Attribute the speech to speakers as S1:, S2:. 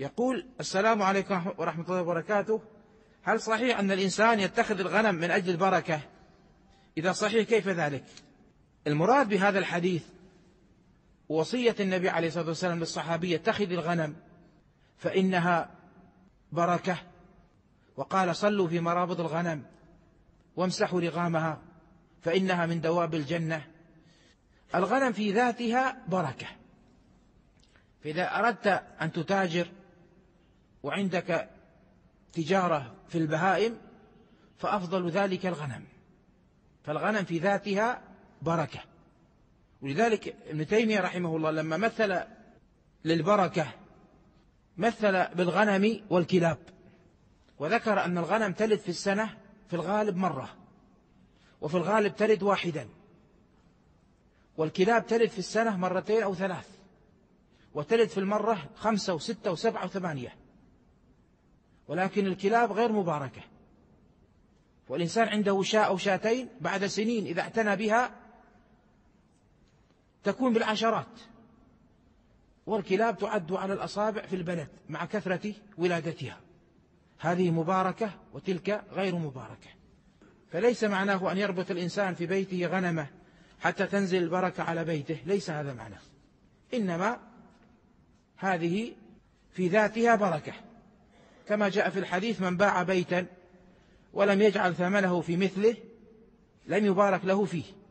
S1: يقول: السلام عليكم ورحمة الله وبركاته. هل صحيح أن الإنسان يتخذ الغنم من أجل البركة؟ إذا صحيح كيف ذلك؟ المراد بهذا الحديث وصية النبي عليه الصلاة والسلام للصحابية: اتخذ الغنم فإنها بركة، وقال: صلوا في مرابض الغنم وامسحوا رغامها فإنها من دواب الجنة. الغنم في ذاتها بركة، فإذا أردت أن تتاجر وعندك تجارة في البهائم فأفضل ذلك الغنم، فالغنم في ذاتها بركة. ولذلك ابن تيمية رحمه الله لما مثل للبركة مثل بالغنم والكلاب، وذكر أن الغنم تلد في السنة في الغالب مرة، وفي الغالب تلد واحدا، والكلاب تلد في السنة مرتين أو ثلاث، وتلد في المرة 5 و6 و7 و8. ولكن الكلاب غير مباركة، والإنسان عنده شاة أو شاتين بعد سنين إذا اعتنى بها تكون بالعشرات، والكلاب تعد على الأصابع في البلد مع كثرة ولادتها. هذه مباركة وتلك غير مباركة. فليس معناه أن يربط الإنسان في بيته غنمة حتى تنزل البركة على بيته، ليس هذا معناه، إنما هذه في ذاتها بركة، كما جاء في الحديث: من باع بيتا ولم يجعل ثمنه في مثله لم يبارك له فيه.